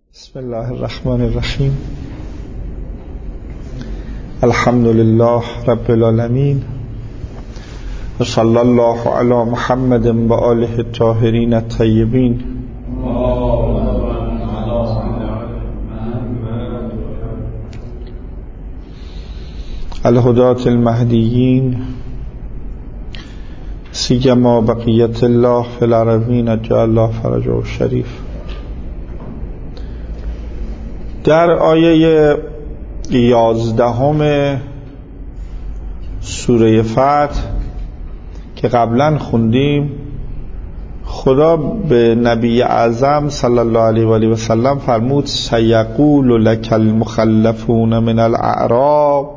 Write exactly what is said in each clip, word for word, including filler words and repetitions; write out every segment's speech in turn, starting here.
بسم الله الرحمن الرحیم. الحمد لله رب العالمین و صلی الله علی محمد و آله الطاهرین الطیبین. الهداة المهدیین سیما بقیت الله فی الارضین اجل الله فرجه الشریف. در آیه یازدهم سوره فتح که قبلا خوندیم، خدا به نبی اعظم صلی الله علیه و آله و سلم فرمود سیقول لک المخلفون من الاعراب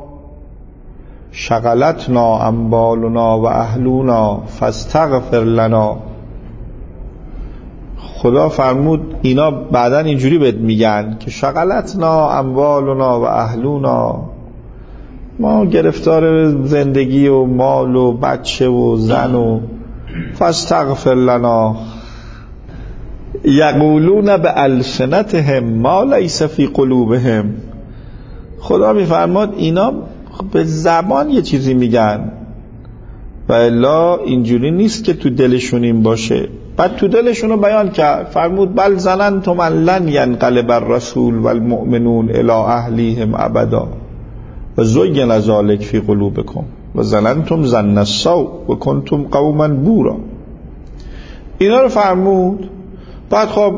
شغلتنا اموالنا و اهلنا فاستغفر لنا. خدا فرمود اینا بعدا اینجوری بهت میگن که شغلتنا اموالنا و اهلنا، ما گرفتار زندگی و مال و بچه و زن و فاستغفر لنا. یقولون بالسنتهم ما لیس فی قلوبهم. خدا میفرماد اینا به زبان یه چیزی میگن و الا اینجوری نیست که تو دلشون این باشه. بعد تو دلشون رو بیان کرد، فرمود بل ظننتم ان لن ینقلب الرسول والمؤمنون الی اهلیهم ابدا و زین ذلک فی قلوبکم و ظننتم ظن السوء و کنتم قوما بورا. اینا رو فرمود. بعد خب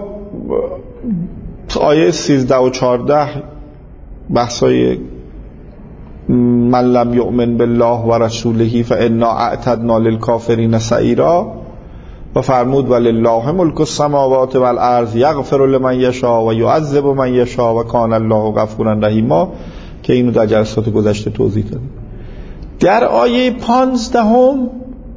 آیه سیزده و چهارده بحثای من لم یؤمن بالله و رسوله فانا اعتدنا للکافرین سعیرا و فرمود ولله ملک السماوات والارض یغفر لمن یشاء و یعذب من یشاء و کان الله غفورا رحیما، که اینو در جلسات گذشته توضیح دادیم. در آیه پانزدهم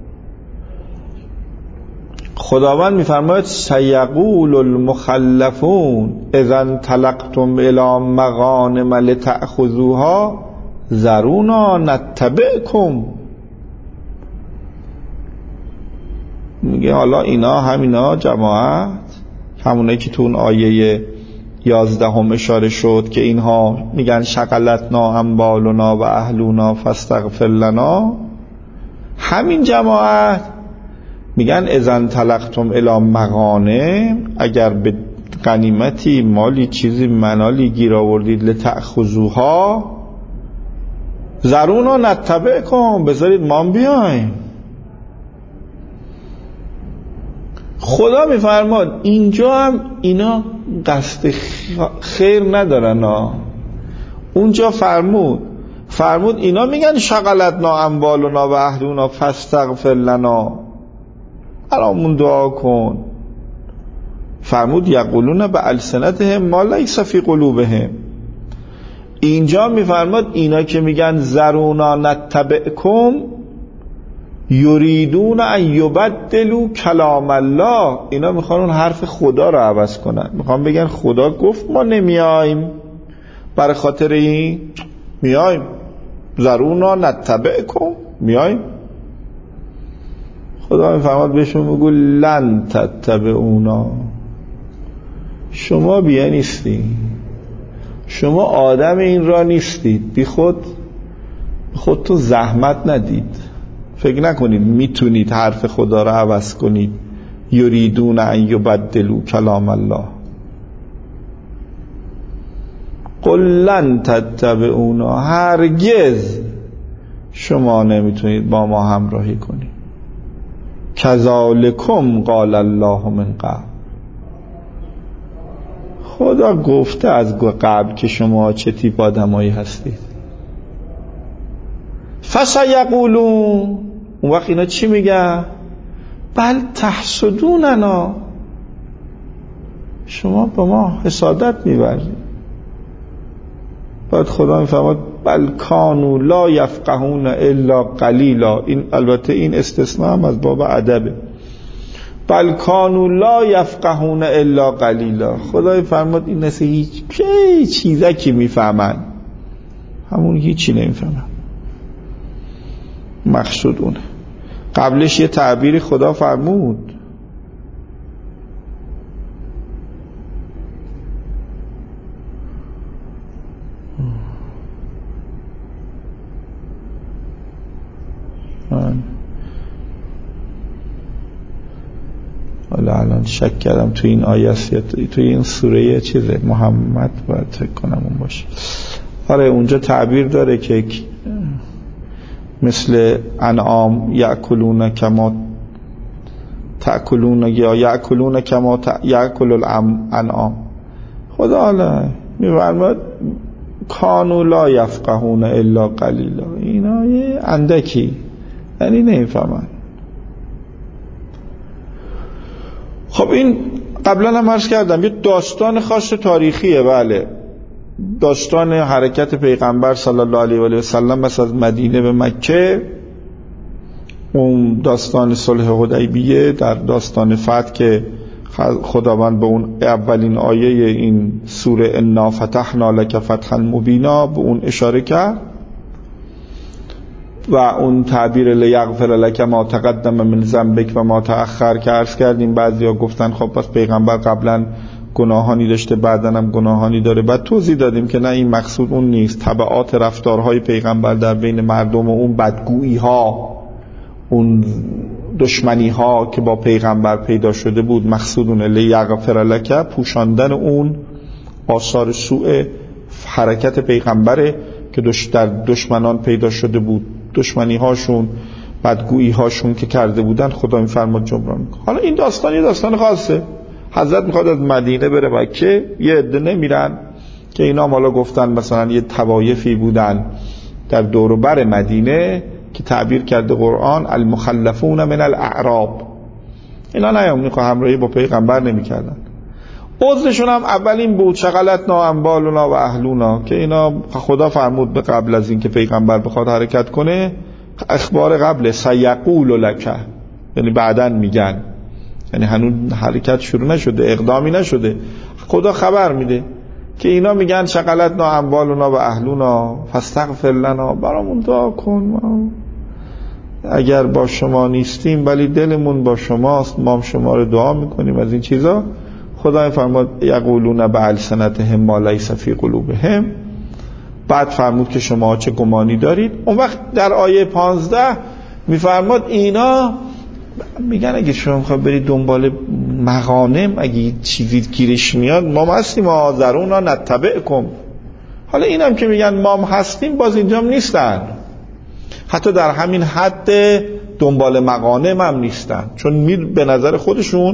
خداوند میفرماید سیقول المخلفون اذا انطلقتم الی مغانم لتأخذوها ذرونا نتبعکم. میگه حالا اینا همینا جماعت همونایی که تو اون آیه یازدهم اشاره شد که اینها میگن شغلتنا اموالنا و اهلنا فاستغفر لنا، همین جماعت میگن اذا انطلقتم الی مغانم، اگر به غنیمتی مالی چیزی منالی گیر آوردید لتأخذوها ذرونا نتبعکم، بذارید ما بیایم. خدا میفرماد اینجا هم اینا قصد خیر ندارن ها. اونجا فرمود فرمود اینا میگن شغلتنا اموالنا و اهلنا فاستغفر لنا، برامون دعا کن. فرمود یقولون بالسنتهم ما لیس فی قلوبهم. اینجا میفرماد اینا که میگن ذرونا نتبعکم یریدون ان یبدلوا کلام الله، اینا میخوان اون حرف خدا رو عوض کنن، میخوان بگن خدا گفت ما نمیایم، برای خاطر این میایم. ذرونا نتبعکم، میایم. خدا میفرماد بهشون بگو لن تتبعونا، شما بیا نیستی، شما آدم این را نیستید، بی خود خود تو زحمت ندید، فکر نکنید میتونید حرف خدا را عوض کنید. یریدون ان یبدلوا کلام الله. قل لن تتبعونا، هرگز شما نمیتونید با ما همراهی کنید. کذالکم قال الله من قبل، خدا گفته از قبل که شما چه تیپ آدمایی هستید. فسیقولون، اون وقت اینا چی میگن؟ بل تحسدوننا، شما با ما حسادت می‌ورزید. بعد خدا میفرماد بل کانوا لا یفقهون الا قلیلا. این البته این استثناء هم از باب ادبه. بل کانوا لا یفقهون الا قلیلا. خدا میفرماد این مثل هیچ چیزکی میفهمن، همون هیچی نمیفهمن. مقصودونه. قبلش یه تعبیری خدا فرمود حالا الان شک کردم تو این آیه است یا تو این سوره چیزه محمد باید فکر کنم اون باشه. آره اونجا تعبیر داره که مثل انعام یأکلون کما تأکلون یا یأکلون کما یأکل الانعام. خدا حالا می‌فرماید کانوا لا یفقهون الا قلیلا، اینا یه اندکی یعنی نمیفهمن. خب این قبلا هم عرض کردم یه داستان خاص تاریخیه. بله داستان حرکت پیغمبر صلی الله علیه و آله و سلم بس از مدینه به مکه، اون داستان صلح حدیبیه، در داستان فتح که خداوند به اون اولین آیه این سوره انا فتحنا لک فتحا مبینا به اون اشاره کرد و اون تعبیر لیغفر لک ما تقدم من ذنبک و ما تأخر که عرض کردیم. بعضیا گفتن خب پس پیغمبر قبلا گناهانی داشته بعدن هم گناهانی داره. بعد توضیح دادیم که نه این مقصود اون نیست. تبعات رفتارهای پیغمبر در بین مردم و اون بدگویی ها، اون دشمنی ها که با پیغمبر پیدا شده بود، مقصود اون لیغفر لک پوشاندن اون آثار سوء حرکت پیغمبره که در دشمنان پیدا شده بود، دشمنی هاشون بدگویی هاشون که کرده بودن خدا میفرماد جبران میکنه. حالا این داستان یه داستان خاصه. حضرت میخواد از مدینه بره مکه، یه عده نمیرن که اینا حالا گفتن مثلا یه طوایفی بودن در دور و بر مدینه که تعبیر کرده قرآن المخلفون من الاعراب، اینا نیامونی که همراهی با پیغمبر نمیکردن. عذرشون هم اول این بود شغلتنا اموالنا و اهلونا، که اینا خدا فرمود به قبل از این که پیغمبر بخواد حرکت کنه اخبار قبل سیقول لک، یعنی بعدن میگن، یعنی هنوز حرکت شروع نشده، اقدامی نشده، خدا خبر میده که اینا میگن شغلتنا اموالنا و اهلونا فاستغفر لنا، برامون دعا کن، اگر با شما نیستیم ولی دلمون با شماست، ما هم شما رو دعا میکنیم از این چیزا. خدا میفرماد یقولون بألسنتهم ما لیس فی قلوبهم. بعد فرمود که شما چه گمانی دارید. اون وقت در آیه پانزده میفرماد اینا میگن اگه شما میخواید برید دنبال مغانم، اگه چیزی گیرش میاد ما هم هستیم، آذرونا نتبعکم. حالا اینم که میگن ما هم هستیم باز اینجا هم نیستن، حتی در همین حد دنبال مغانم هم نیستن، چون میر به نظر خودشون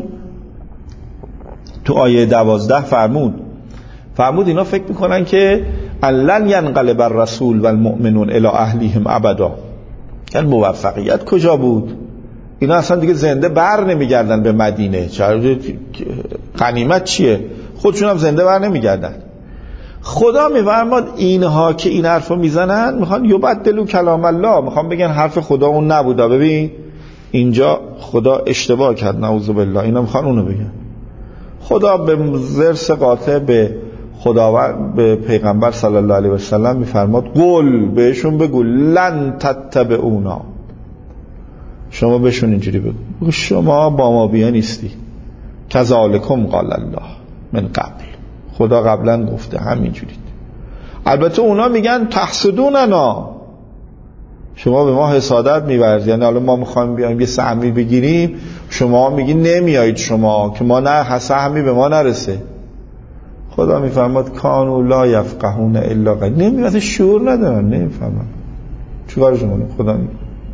تو آیه دوازده فرمود فرمود اینا فکر میکنن که لن ینقلب الرسول والمؤمنون الی اهلیهم ابدا. یعنی موفقیت کجا بود؟ اینا اصلا دیگه زنده بر نمیگردن به مدینه، غنیمت چیه؟ خودشون هم زنده بر نمیگردن. خدا میفرماد اینها که این حرفو میزنن میخوان یبدلوا کلام الله، میخوان بگن حرف خدا اون نبوده. ببین اینجا خدا اشتباه کرد، نعوذ بالله، اینا میخوان اونو بگن. خدا به ورس قاطع به خداوند به پیغمبر صلی الله علیه و سلم میفرماد قل، بهشون بگو لن تتبعونا، شما بهشون اینجوری بگو شما با ما بیا نیستی، کذالکم قال الله من قبل، خدا قبلا گفته همینجوری. البته اونا میگن تحسدوننا، شما به ما حسادت می‌ورزید، یعنی حالا ما میخوایم بیایم یه سهمی بگیریم شما میگین نمیایید، شما که ما نه سهمی به ما نرسه. خدا میفرماد کانوا لا یفقهون الا قلیلا، نمیاد، شعور ندارن، نمیفهمن چیکارشون کنیم. خدا میگه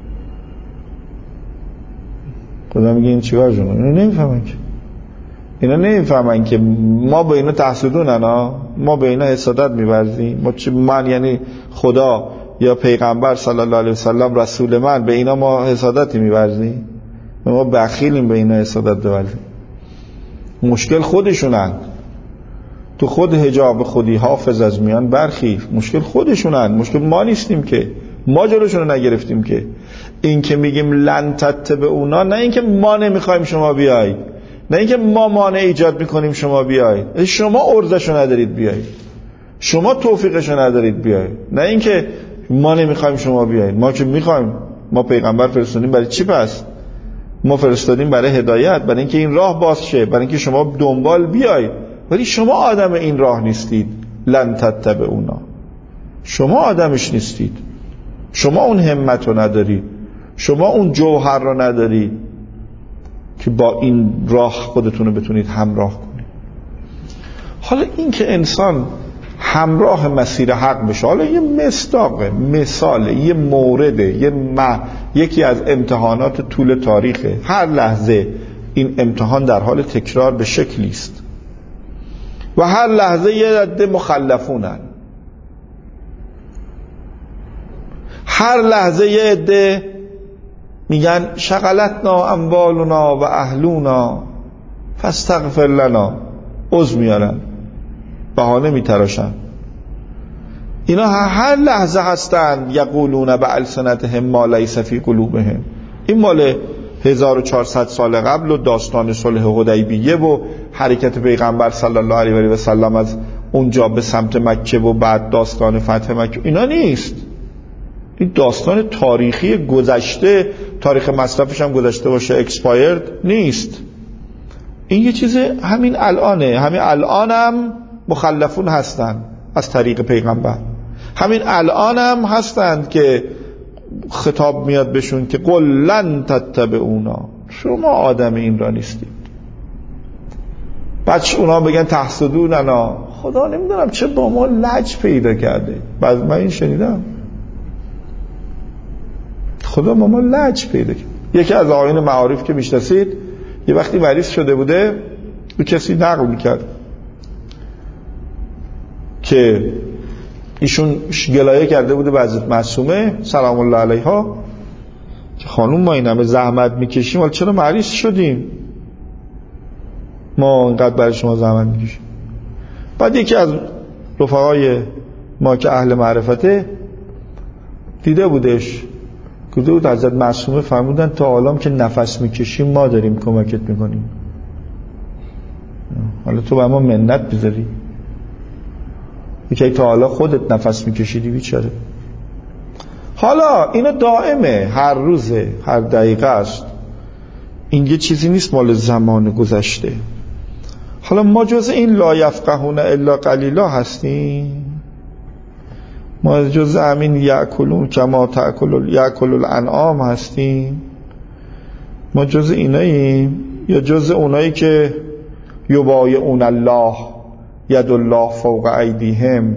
خدا میگه این چیکارشون کنیم، اینا نمیفهمن که اینا نمیفهمن که ما به اینا تحسدونن، ما به اینا حسادت می‌ورزیم. ما چه من یعنی خدا یا پیغمبر صلی الله علیه و سلم رسول من به اینا ما حسادتی می‌ورزیم؟ ما بخیلیم به اینا حسادت بورزیم. مشکل خودشونن، تو خود حجاب خودی حافظ از میان برخیز، مشکل خودشونن، مشکل ما نیستیم که، ما جلوشون رو نگرفتیم که. این که میگیم لن تتبعونا، نه اینکه ما نمیخوایم شما بیایید، نه اینکه ما مانع ایجاد میکنیم شما بیایید، شما ارزشو ندارید بیایید، شما توفیقشو ندارید بیایید، نه اینکه ما نمیخوایم شما بیایید. ما که میخوایم، ما پیغمبر فرستادیم برای چی؟ پس ما فرستادیم برای هدایت، برای اینکه این راه باز شه، برای اینکه شما دنبال بیایید، ولی شما آدم این راه نیستید. لن تتبعونا، شما آدمش نیستید، شما اون همت رو ندارید، شما اون جوهر رو ندارید که با این راه خودتون رو بتونید همراه کنید. حالا این که انسان همراه مسیر حق بشه، حالا یه مصداقه، مثاله، یه مورده، یه م... یکی از امتحانات طول تاریخه. هر لحظه این امتحان در حال تکرار به شکلی است و هر لحظه یه عده مخلفونن، هر لحظه یه عده میگن شغلتنا اموالنا و اهلونا فاستغفر لنا، عذر میارن، بهانه میتراشن. اینا هر لحظه هستن یقولون بألسنتهم ما لیس فی قلوبهم. این مال هزار و چهارصد سال قبل و داستان صلح حدیبیه و حرکت پیغمبر صلی الله علیه و سلم از اونجا به سمت مکه و بعد داستان فتح مکه، اینا نیست. این داستان تاریخی گذشته، تاریخ مصرفش هم گذشته باشه، اکسپایرد نیست. این یه چیز همین الانه. همین الانم مخلفون هستن از طریق پیغمبر، همین الانم هستند که خطاب میاد بهشون که قل لن تتبعونا، شما آدم این را نیستید. بچه اونا بگن تحسدوننا، خدا نمیدونم چه با ما لج پیدا کرده. بعد من این شنیدم خدا با ما لج پیدا کرد. یکی از آیین معارف که میشناسید یه وقتی مریض شده بوده، به کسی نقل میکرد که ایشون گلایه کرده بوده به حضرت معصومه سلام الله علیها که خانوم ما این همه زحمت میکشیم، ولی چرا مریض شدیم؟ ما اینقدر برای شما زحمت میکشیم. بعد یکی از رفقای ما که اهل معرفته دیده بودش، گفته بود حضرت معصومه فرمودن تا حالا که نفس میکشیم ما داریم کمکت میکنیم، حالا تو با ما منت بذاری؟ یکی تا حالا خودت نفس میکشیدی بیچاره. حالا اینا دائمه، هر روزه، هر دقیقه است. این یه چیزی نیست مال زمان گذشته. حالا ما جز این لا یفقهون الا قلیلا هستیم؟ ما جز همین یأکلون کما تأکل یأکل الانعام هستیم؟ ما جز ایناییم یا جز اونایی که یبایعون الله ید الله فوق ایدیهم،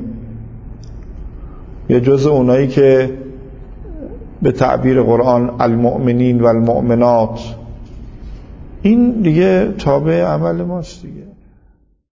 یا جز اونایی که به تعبیر قرآن المؤمنین و المؤمنات؟ این دیگه تابع عمل ماست دیگه.